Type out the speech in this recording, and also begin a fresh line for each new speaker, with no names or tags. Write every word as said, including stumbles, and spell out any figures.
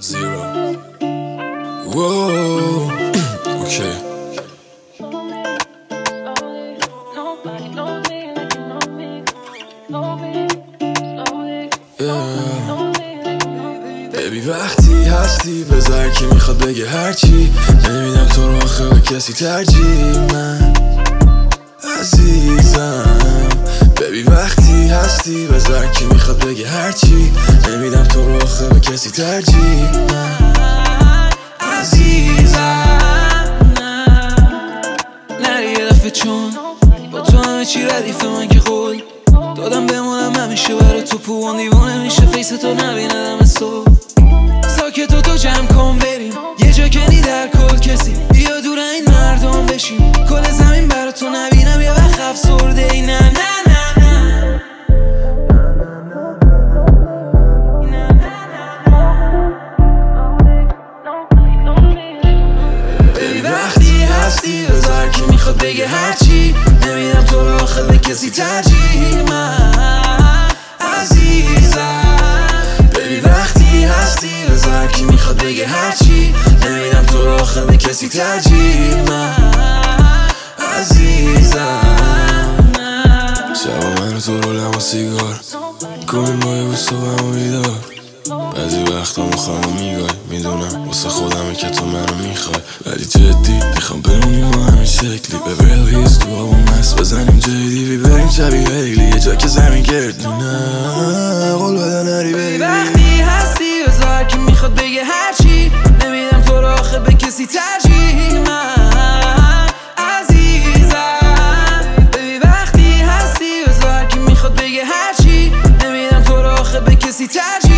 Zero. Whoa. Okay. Yeah. Baby وقتی هستی بذار که میخواد بگه هرچی، نمیدم تو رو آخه به کسی ترجیح. من عزیزم Baby وقتی هستی بذار که میخواد بگه هرچی، نمیدم تو رو آخه به کسی ترجیح. من عزیزم
نری یه دفعه چون با تو همه چی ردیفه، من که قول دادم بمونم همیشه برای تو، پوان دیوانه میشه فیس تو نبیندم صبح. ساکت و تو جمع کن بریم یه جا کنی در کل کسی، بیا دور این مردم بشیم، کل زمین برای تو نبینم یه وقت افسرده ای. نه نه نه نه
Baby وقتی هستی بذار که میخواد بگه هرچی، نمیدم تو رو آخه به کسی ترجیح. من عزیزم Baby وقتی هستی بذار که میخواد بگه هرچی، نمیدم تو رو آخه به کسی ترجیح. من عزیزم شبا من و تو رو لما سیگار کنیم مایه و صبح و بیدار، بعضی وقتا میخوام میگای میدونم واسه خودمه که تو منو میخوای، ولی جدی میخوام بمونیم ما همین شکلی. به ریلیز تو آبو مست بزنیم جای دیوی، بریم شبیه هیلی یه جا که زمین گردونه، قول بده نری بیبی.
وقتی هستی بذار که میخواد بگه هرچی، نمیدم تو رو آخه به کسی ترجیح. من عزیزم Baby وقتی هستی بذار که میخواد بگه هرچی، نمیدم تو رو آخه به کسی ترجیح.